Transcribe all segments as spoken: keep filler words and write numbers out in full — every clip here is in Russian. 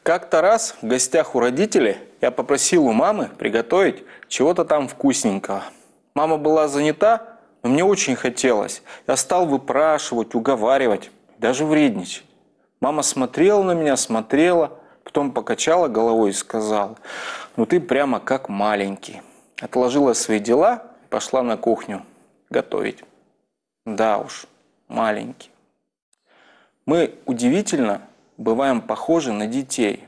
Как-то раз в гостях у родителей я попросил у мамы приготовить чего-то там вкусненького. Мама была занята, но мне очень хотелось. Я стал выпрашивать, уговаривать, даже вредничать. Мама смотрела на меня, смотрела, потом покачала головой и сказала: «Ну ты прямо как маленький». Отложила свои дела и пошла на кухню готовить. Да уж, маленький. Мы удивительно бываем похожи на детей.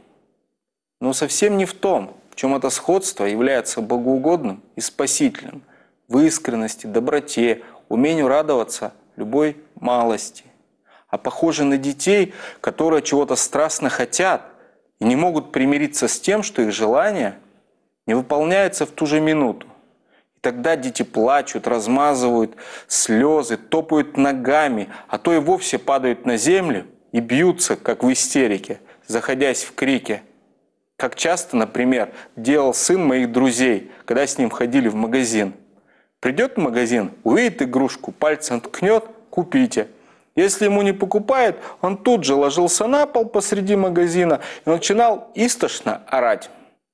Но совсем не в том, в чем это сходство является богоугодным и спасительным, в искренности, доброте, умению радоваться любой малости. А похожи на детей, которые чего-то страстно хотят и не могут примириться с тем, что их желание не выполняется в ту же минуту. И тогда дети плачут, размазывают слезы, топают ногами, а то и вовсе падают на землю и бьются, как в истерике, заходясь в крике. Как часто, например, делал сын моих друзей, когда с ним ходили в магазин. Придет в магазин, увидит игрушку, пальцем ткнет: «Купите». Если ему не покупают, он тут же ложился на пол посреди магазина и начинал истошно орать.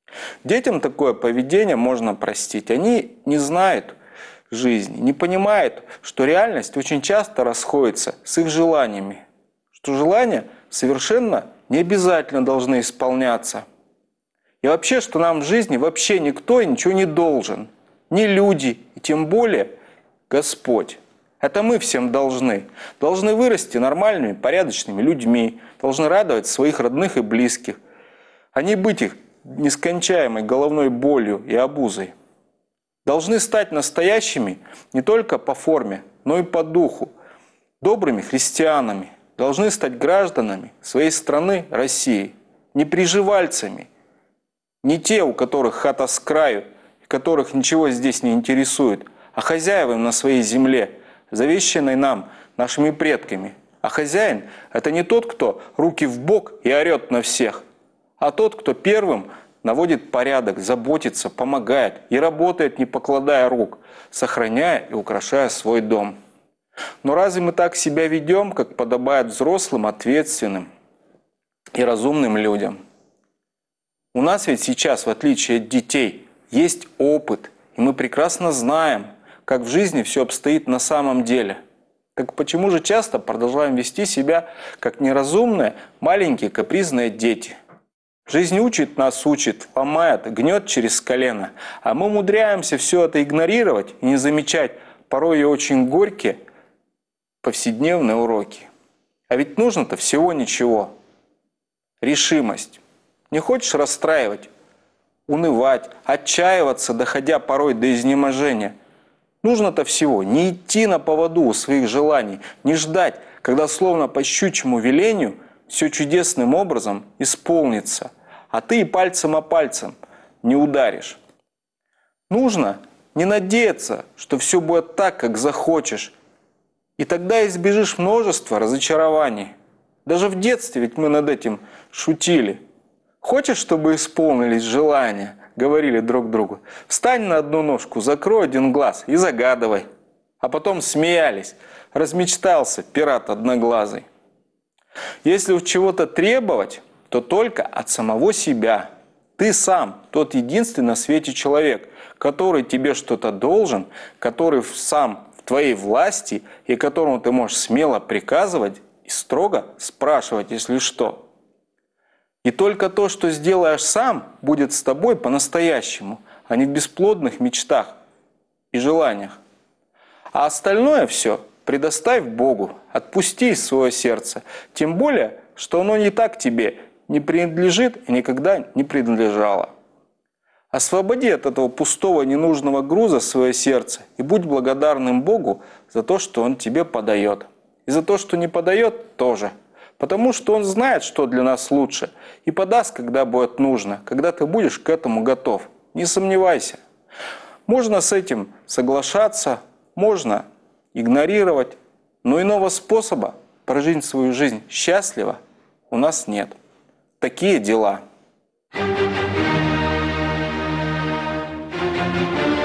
Детям такое поведение можно простить. Они не знают жизни, не понимают, что реальность очень часто расходится с их желаниями, что желания совершенно не обязательно должны исполняться. И вообще, что нам в жизни вообще никто и ничего не должен. Ни люди, и тем более Господь. Это мы всем должны. Должны вырасти нормальными, порядочными людьми, должны радовать своих родных и близких, а не быть их нескончаемой головной болью и обузой. Должны стать настоящими не только по форме, но и по духу, добрыми христианами. Должны стать гражданами своей страны России, не приживальцами, не те, у которых хата с краю, и которых ничего здесь не интересует, а хозяевами на своей земле, завещанной нам, нашими предками. А хозяин – это не тот, кто руки в бок и орет на всех, а тот, кто первым наводит порядок, заботится, помогает и работает, не покладая рук, сохраняя и украшая свой дом. Но разве мы так себя ведем, как подобает взрослым, ответственным и разумным людям? У нас ведь сейчас, в отличие от детей, есть опыт, и мы прекрасно знаем, как в жизни все обстоит на самом деле. Так почему же часто продолжаем вести себя как неразумные, маленькие, капризные дети? Жизнь учит нас, учит, ломает, гнет через колено, а мы умудряемся все это игнорировать и не замечать порой и очень горькие повседневные уроки. А ведь нужно-то всего ничего. Решимость. Не хочешь расстраивать, унывать, отчаиваться, доходя порой до изнеможения. Нужно-то всего не идти на поводу у своих желаний, не ждать, когда словно по щучьему велению все чудесным образом исполнится, а ты и пальцем о пальцем не ударишь. Нужно не надеяться, что все будет так, как захочешь, и тогда избежишь множества разочарований. Даже в детстве ведь мы над этим шутили. Хочешь, чтобы исполнились желания? Говорили друг другу. Встань на одну ножку, закрой один глаз и загадывай. А потом смеялись. Размечтался пират одноглазый. Если уж чего-то требовать, то только от самого себя. Ты сам тот единственный на свете человек, который тебе что-то должен, который сам в твоей власти и которому ты можешь смело приказывать и строго спрашивать, если что. И только то, что сделаешь сам, будет с тобой по-настоящему, а не в бесплодных мечтах и желаниях. А остальное все предоставь Богу, отпусти из своего сердца, тем более, что оно не так тебе не принадлежит и никогда не принадлежало. Освободи от этого пустого ненужного груза свое сердце и будь благодарным Богу за то, что Он тебе подает. И за то, что не подает, тоже. Потому что Он знает, что для нас лучше, и подаст, когда будет нужно, когда ты будешь к этому готов. Не сомневайся. Можно с этим соглашаться, можно игнорировать, но иного способа прожить свою жизнь счастливо у нас нет. Такие дела. Thank you.